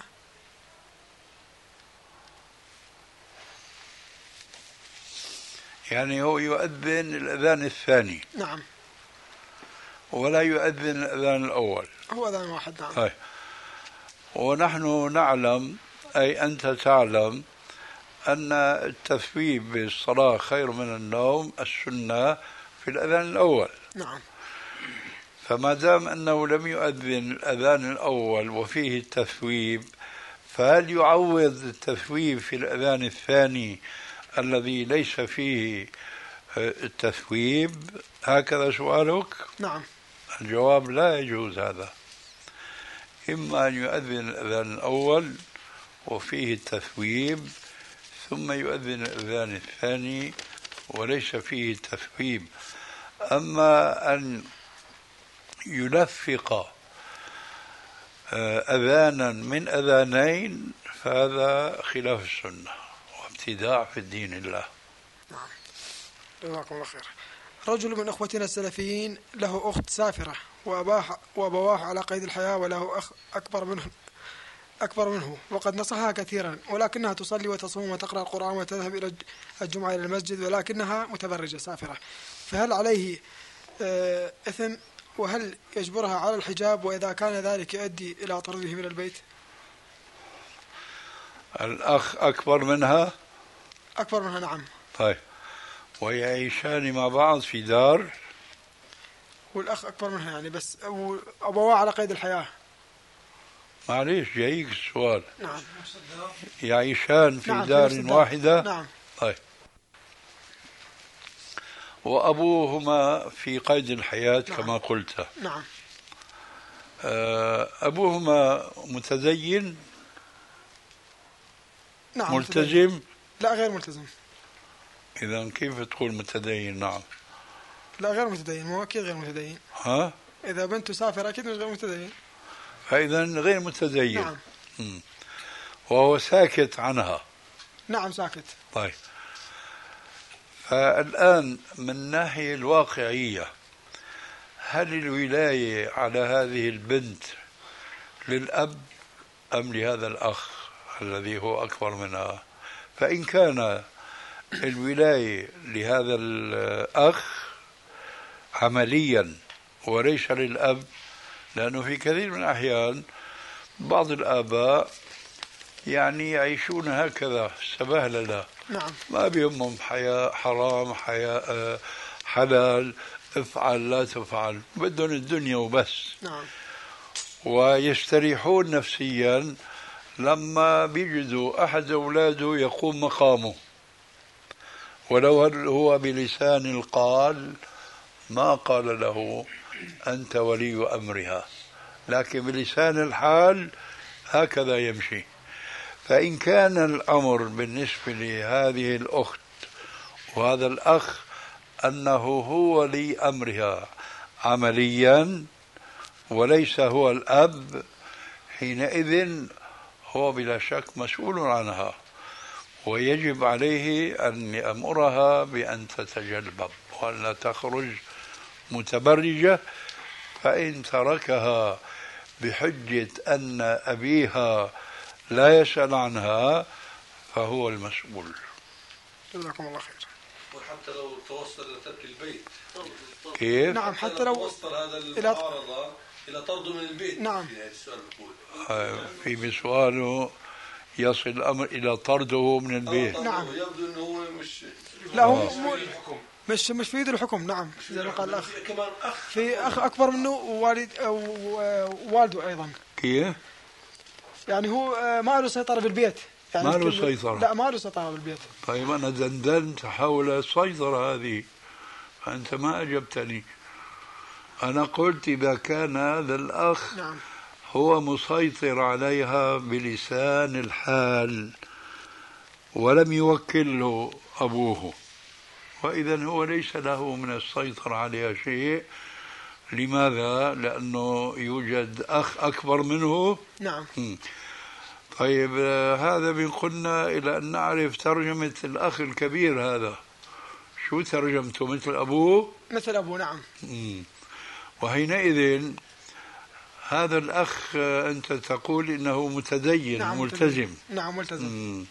يعني هو يؤذن الأذان الثاني. نعم. ولا يؤذن الأذان الأول. هو أذان واحد. نعم. هاي. ونحن نعلم، أي أنت تعلم، أن التثويب بالصلاة خير من النوم السنة في الأذان الأول. نعم. فما دام أنه لم يؤذن الأذان الأول وفيه التثويب، فهل يعوض التثويب في الأذان الثاني الذي ليس فيه التثويب؟ هكذا سؤالك؟ نعم. الجواب: لا يجوز هذا. إما أن يؤذن الأذان الأول وفيه التثويب ثم يؤذن الأذان الثاني وليس فيه التثويب. أما أن يلفق أذانا من أذانين فهذا خلاف السنة وابتداع في الدين الله. نعم. جزاكم الله خير. رجل من أخوتنا السلفيين له أخت سافرة وأباه وأبواه على قيد الحياة، وله أخ أكبر منه أكبر منه وقد نصحها كثيرا، ولكنها تصلي وتصوم وتقرأ القرآن وتذهب إلى الجمعة إلى المسجد، ولكنها متبرجة سافرة، فهل عليه إثم؟ وهل يجبرها على الحجاب؟ وإذا كان ذلك يؤدي إلى طرده من البيت؟ الأخ أكبر منها؟ أكبر منها. نعم. طيب، ويعيشان مع بعض في دار، والأخ أكبر منها يعني، بس أبواه على قيد الحياة. معليش جايك السؤال. نعم. يعيشان في نعم دار في واحدة. نعم. طيب، وأبوهما في قيد الحياة. نعم. كما قلت. نعم. أبوهما متدين؟ نعم. ملتزم؟ متدين. لا غير ملتزم. إذا كيف تقول متدين؟ نعم. لا غير متدين، مو أكيد غير متدين. ها؟ إذا بنته سافر أكيد مش غير متدين. فإذا غير متدين. نعم. م. وهو ساكت عنها. نعم ساكت. طيب، فالآن من الناحية الواقعية، هل الولاية على هذه البنت للأب أم لهذا الأخ الذي هو أكبر منها؟ فإن كان الولاية لهذا الأخ عمليا وليس للأب، لأنه في كثير من الأحيان بعض الآباء يعني يعيشون هكذا سبهللة. نعم. ما بيهمهم حياة حرام حياة حلال، افعل لا تفعل، بدهم الدنيا وبس. نعم. ويستريحون نفسيا لما بيجدوا أحد أولاده يقوم مقامه، ولو هو بلسان القال ما قال له أنت ولي أمرها، لكن بلسان الحال هكذا يمشي. فإن كان الأمر بالنسبة لهذه الأخت وهذا الأخ أنه هو لي أمرها عمليا وليس هو الأب، حينئذ هو بلا شك مسؤول عنها، ويجب عليه أن يأمرها بأن تتجلبب وأن لا تخرج متبرجة. فإن تركها بحجة أن أبيها لا يسأل عنها فهو المسؤول. جزاكم الله خير. وحتى لو توصل إلى ترك البيت كيف؟ نعم، حتى لو توصل هذا المعارضة إلى طرده من البيت. نعم. في السؤال بقول في بسؤاله يصل الأمر إلى طرده من البيت. نعم. يبدو أنه هو مش لا هو مش مش في يد الحكم. نعم زي ما قال الأخ، كمان أخ في أخ أكبر منه ووالد ووالده أيضا. كيف؟ يعني هو ما له سيطرة بالبيت. يعني ما له سيطرة؟ لا ما له سيطرة بالبيت. طيب أنا دندنت حول السيطرة هذه فأنت ما أجبتني. أنا قلت إذا كان هذا الأخ نعم. هو مسيطر عليها بلسان الحال ولم يوكله أبوه، وإذا هو ليس له من السيطرة عليها شيء. لماذا؟ لأنه يوجد أخ أكبر منه. نعم. م. طيب هذا بنقلنا إلى أن نعرف ترجمة الأخ الكبير هذا، شو ترجمته؟ مثل أبوه؟ مثل أبوه. نعم. م. وحينئذ هذا الأخ أنت تقول إنه متدين. نعم ملتزم. ملتزم. نعم ملتزم. م.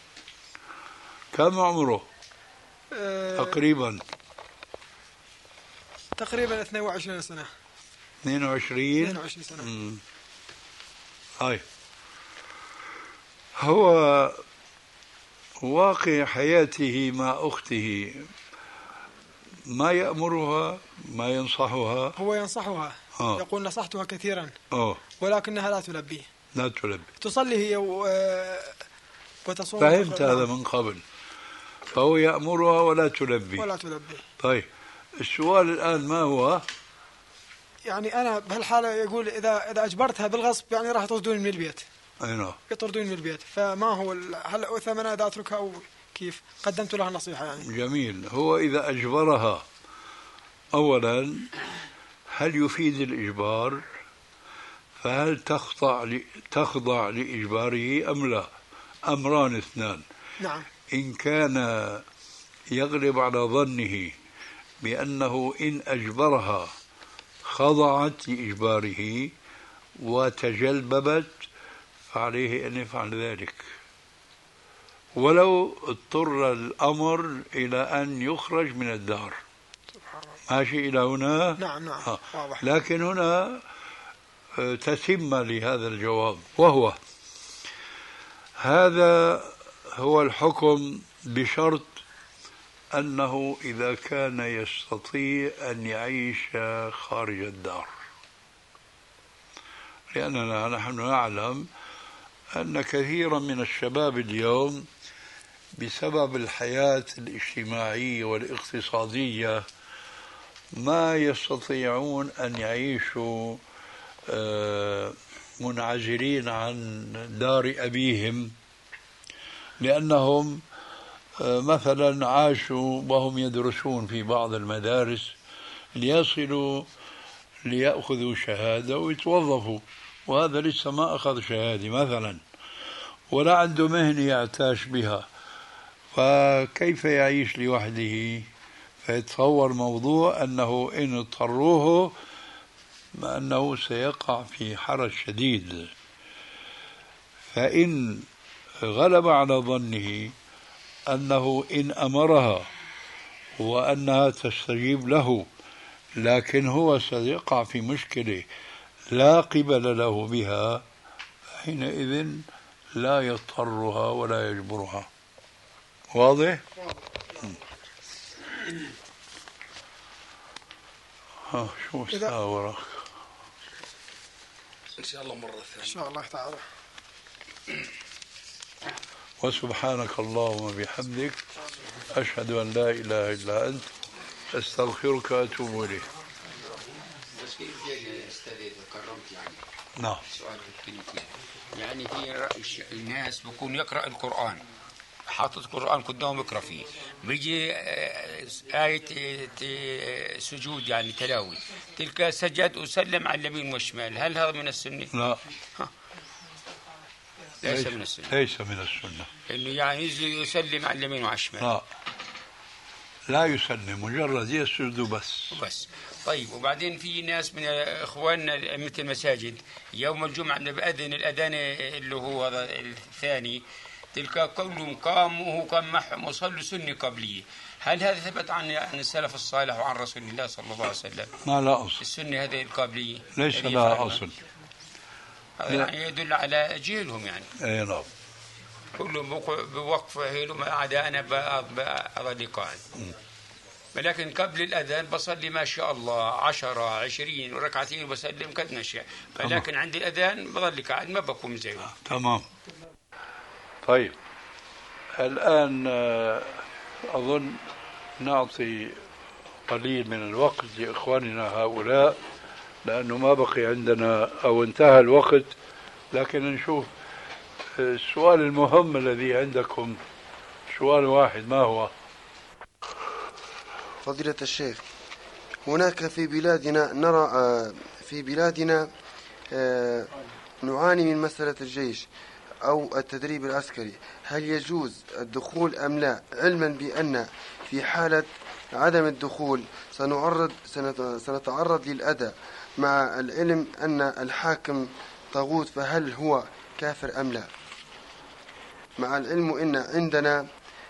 كم عمره؟ أه تقريبا تقريبا اثنين وعشرين سنة. اثنين وعشرين اثنين وعشرين سنة. م. هاي هو واقع حياته مع أخته، ما يأمرها ما ينصحها. هو ينصحها. آه. يقول نصحتها كثيرا أوه. ولكنها لا تلبي. لا تلبي. تصلي هي و... وتصوم. فهمت هذا من قبل. فهو يأمرها ولا تلبي. ولا تلبي. طيب السؤال الآن ما هو؟ يعني أنا بهالحالة يقول إذا إذا أجبرتها بالغصب يعني راح تطردوني من البيت. أي نعم. يطردوني من البيت، فما هو هل أثم أنا إذا أتركها أو كيف؟ قدمت لها النصيحة يعني. جميل. هو إذا أجبرها أولا هل يفيد الإجبار؟ فهل تخضع ل... تخضع لإجباره أم لا؟ أمران اثنان. نعم. إن كان يغلب على ظنه بأنه إن أجبرها خضعت لإجباره وتجلببت فعليه أن يفعل ذلك، ولو اضطر الأمر إلى أن يخرج من الدار. ماشي إلى هنا؟ نعم نعم. آه. واضح. لكن هنا تتم لهذا الجواب، وهو هذا هو الحكم بشرط أنه إذا كان يستطيع أن يعيش خارج الدار، لأننا نحن نعلم أن كثيرا من الشباب اليوم بسبب الحياة الاجتماعية والاقتصادية ما يستطيعون أن يعيشوا منعزلين عن دار أبيهم، لأنهم مثلا عاشوا وهم يدرسون في بعض المدارس ليصلوا ليأخذوا شهادة ويتوظفوا، وهذا لسه ما أخذ شهادة مثلا ولا عنده مهنة يعتاش بها، فكيف يعيش لوحده؟ فيتصور موضوع أنه إن اضطروه أنه سيقع في حرج شديد. فإن غلب على ظنه أنه إن أمرها وأنها تستجيب له لكن هو سيقع في مشكلة لا قبل له بها، حينئذ لا يضطرها ولا يجبرها. واضح؟ ها شو الساعة وراك؟ إن شاء الله مرة ثانية إن شاء الله تعالى. وسبحانك اللهم وبحمدك أشهد أن لا إله إلا أنت أستغفرك وأتوب إليك. بس في أستاذ إذا كرمت يعني نعم سؤال يعني في الناس بيكون يقرأ القرآن حاطط القرآن قدامه يقرأ فيه، بيجي آية سجود يعني تلاوي، تلك سجد وسلم على اليمين والشمال، هل هذا من السنة؟ لا ليس من السنة. ليس من السنة إنه يعني يسلم على اليمين وعلى الشمال. لا لا يسلم، مجرد يسجد بس بس. طيب وبعدين في ناس من إخواننا مثل المساجد يوم الجمعة بأذن الأذان اللي هو الثاني، تلك كلهم قاموا وهو كان معهم وصلوا سنة قبلية، هل هذا ثبت عن عن السلف الصالح وعن رسول الله صلى الله عليه وسلم؟ ما لا أصل السنة هذه القابلية ليس لها أصل، هذا يعني يدل على جهلهم يعني. اي نعم كلهم بوقفه هيلو ما عدا أنا بأظل قاعد، ولكن قبل الأذان بصلي ما شاء الله عشرة عشرين وركعتين وبسلم قد نشاء، ولكن عند الأذان بظل قاعد ما بقوم زيه. تمام. طيب الآن أظن نعطي قليل من الوقت لإخواننا هؤلاء لأنه ما بقي عندنا أو انتهى الوقت، لكن نشوف السؤال المهم الذي عندكم. سؤال واحد، ما هو؟ فضيلة الشيخ، هناك في بلادنا نرى في بلادنا نعاني من مسألة الجيش أو التدريب العسكري، هل يجوز الدخول أم لا، علما بأن في حالة عدم الدخول سنعرض سنتعرض للأذى، مع العلم أن الحاكم طاغوت، فهل هو كافر أم لا؟ مع العلم أن عندنا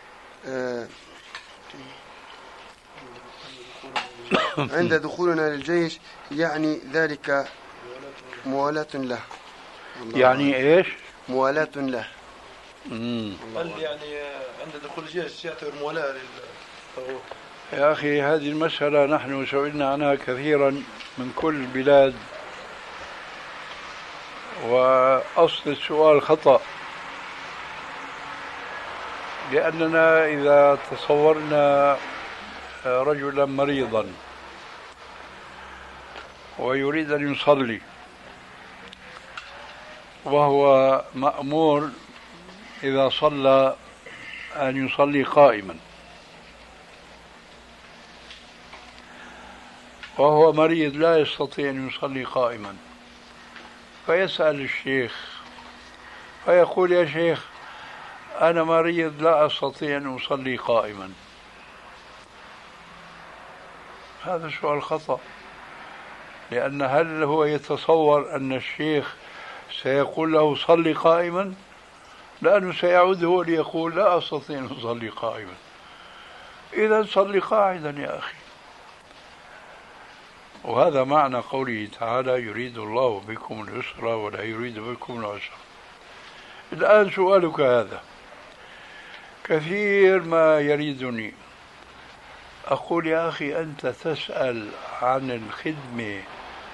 عند دخولنا للجيش يعني ذلك موالاة له. يعني ايش؟ موالاة له. امم هل يعني عند دخول الجيش يعتبر موالاة للطاغوت؟ يا أخي هذه المسألة نحن سئلنا عنها كثيرا من كل البلاد، وأصل السؤال خطأ، لأننا إذا تصورنا رجلا مريضا ويريد أن يصلي وهو مأمور إذا صلى أن يصلي قائما، وهو مريض لا يستطيع أن يصلي قائما، فيسأل الشيخ فيقول يا شيخ أنا مريض لا أستطيع أن أصلي قائما. هذا سؤال خطأ، لأن هل هو يتصور أن الشيخ سيقول له صلي قائما؟ لأنه سيعود هو ليقول لا أستطيع أن أصلي قائما. إذا صلي قاعدا يا أخي. وهذا معنى قوله تعالى يريد الله بكم اليسر ولا يريد بكم العسر. الآن سؤالك هذا كثير ما يريدني أقول يا أخي أنت تسأل عن الخدمة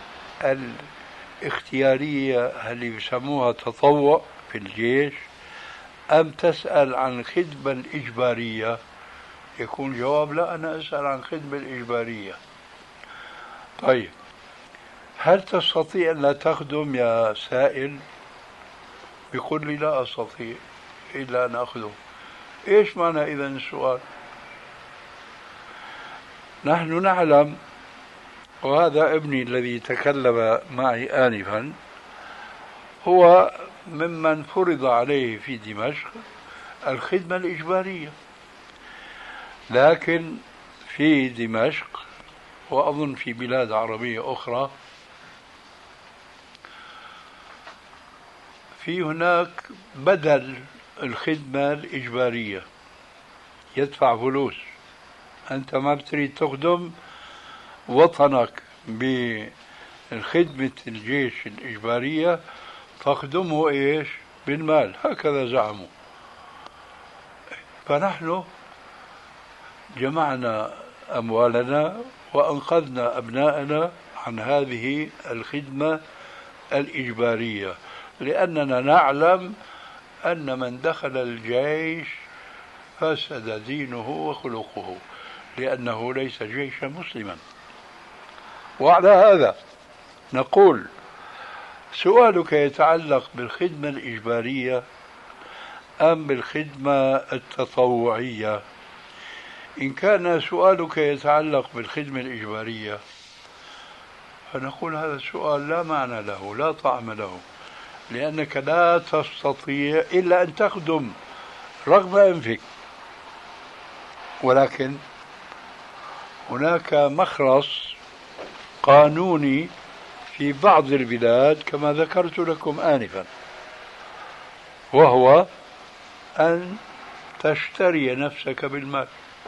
الاختيارية اللي بيسموها تطوع في الجيش، أم تسأل عن الخدمة الإجبارية؟ يكون جواب لا، أنا أسأل عن الخدمة الإجبارية. طيب هل تستطيع أن لا تخدم يا سائل؟ بيقول لي لا أستطيع إلا أن أخدم. إيش معنى إذن السؤال؟ نحن نعلم، وهذا ابني الذي تكلم معي آنفا هو ممن فرض عليه في دمشق الخدمة الإجبارية، لكن في دمشق وأظن في بلاد عربية أخرى في هناك بدل الخدمة الإجبارية، يدفع فلوس. أنت ما بتريد تخدم وطنك بالخدمة الجيش الإجبارية، تخدمه إيش؟ بالمال، هكذا زعموا. فنحن جمعنا أموالنا وأنقذنا أبناءنا عن هذه الخدمة الإجبارية، لأننا نعلم أن من دخل الجيش فسد دينه وخلقه، لأنه ليس جيشا مسلما. وعلى هذا نقول سؤالك يتعلق بالخدمة الإجبارية أم بالخدمة التطوعية؟ إن كان سؤالك يتعلق بالخدمة الإجبارية فنقول هذا السؤال لا معنى له، لا طعم له، لأنك لا تستطيع إلا أن تخدم رغم أنفك. ولكن هناك مخرص قانوني في بعض البلاد كما ذكرت لكم آنفا، وهو أن تشتري نفسك بالمال،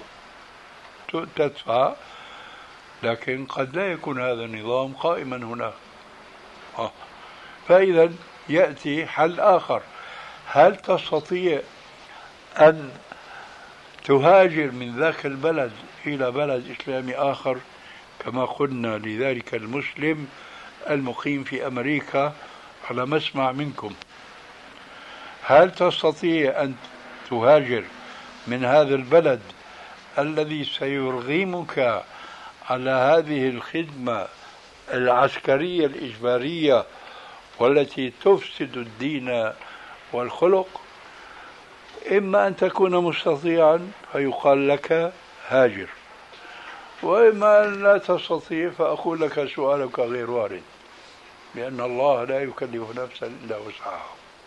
تدفع، لكن قد لا يكون هذا النظام قائما هناك. آه. فإذا يأتي حل آخر. هل تستطيع أن تهاجر من ذاك البلد إلى بلد إسلامي آخر كما قلنا لذلك المسلم المقيم في أمريكا على مسمع منكم؟ هل تستطيع أن تهاجر من هذا البلد الذي سيرغمك على هذه الخدمة العسكرية الإجبارية والتي تفسد الدين والخلق؟ إما أن تكون مستطيعا فيقال لك هاجر، وإما أن لا تستطيع فأقول لك سؤالك غير وارد، لأن الله لا يكلف نفسا إلا وسعها.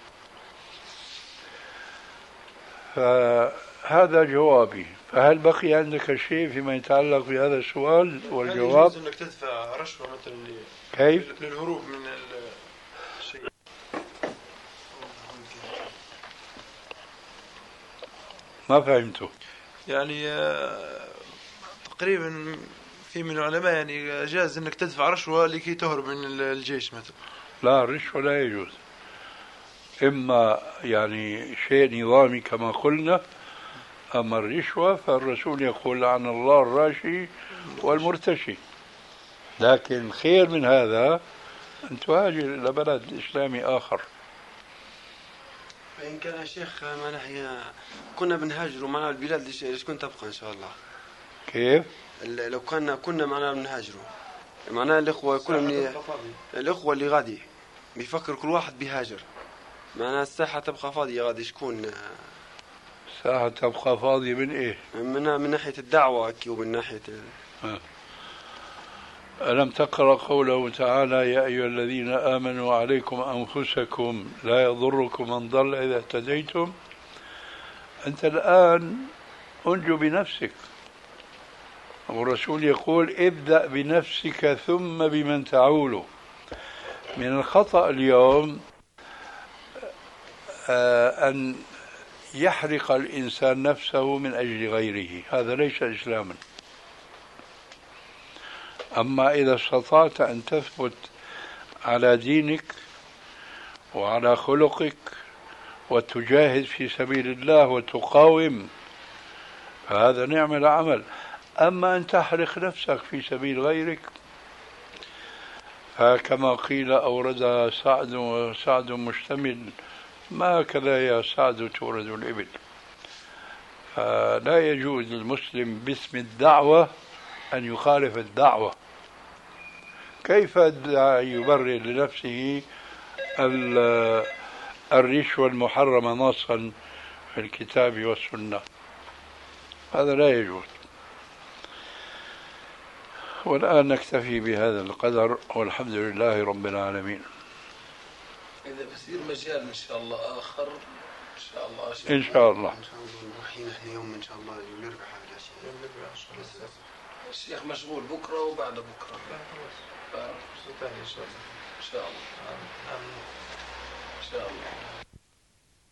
فهذا جوابي. فهل بقي عندك شيء فيما يتعلق بهذا السؤال والجواب؟ هل يجوز أنك تدفع رشوة مثلا كيف؟ للهروب من الشيء؟ ما فهمته. يعني تقريبا في من العلماء يعني جاز أنك تدفع رشوة لكي تهرب من الجيش مثلا. لا، الرشوة لا يجوز. إما يعني شيء نظامي كما قلنا، أما الرشوة فالرسول يقول عن الله الراشي والمرتشي. لكن خير من هذا أن تهاجر إلى بلد إسلامي آخر. فإن كان يا شيخ ما نحن كنا بنهاجر معنا البلاد ليش كنت تبقى إن شاء الله؟ كيف؟ لو كنا كنا معنا بنهاجروا معناه الإخوة كل من الإخوة اللي غادي بيفكر كل واحد بيهاجر، معناه الساحة تبقى فاضية غادي شكون؟ الساحة تبقى فاضية من إيه؟ من من ناحية الدعوة أكي ومن ناحية ال... ألم تقرأ قوله تعالى يا أيها الذين آمنوا عليكم أنفسكم لا يضركم من ضل إذا اهتديتم؟ أنت الآن أنجو بنفسك، والرسول يقول ابدأ بنفسك ثم بمن تعول. من الخطأ اليوم أن يحرق الإنسان نفسه من أجل غيره، هذا ليس إسلاما. أما إذا استطعت أن تثبت على دينك وعلى خلقك وتجاهد في سبيل الله وتقاوم، فهذا نعم العمل. أما أن تحرق نفسك في سبيل غيرك فكما قيل أوردها سعد وسعد مشتمل ما كذا يا سعد تورد الإبل. فلا يجوز للمسلم باسم الدعوة أن يخالف الدعوة. كيف يبرر لنفسه الرشوة المحرمة نصا في الكتاب والسنة؟ هذا لا يجوز. والآن نكتفي بهذا القدر والحمد لله رب العالمين. إذا بصير مجال إن شاء الله آخر إن شاء الله إن شاء الله رايحين احنا يوم إن شاء الله نربح على شيء. الشيخ مشغول بكرة وبعد بكرة. فرصة ثانية إن شاء الله. إن شاء الله. إن شاء الله.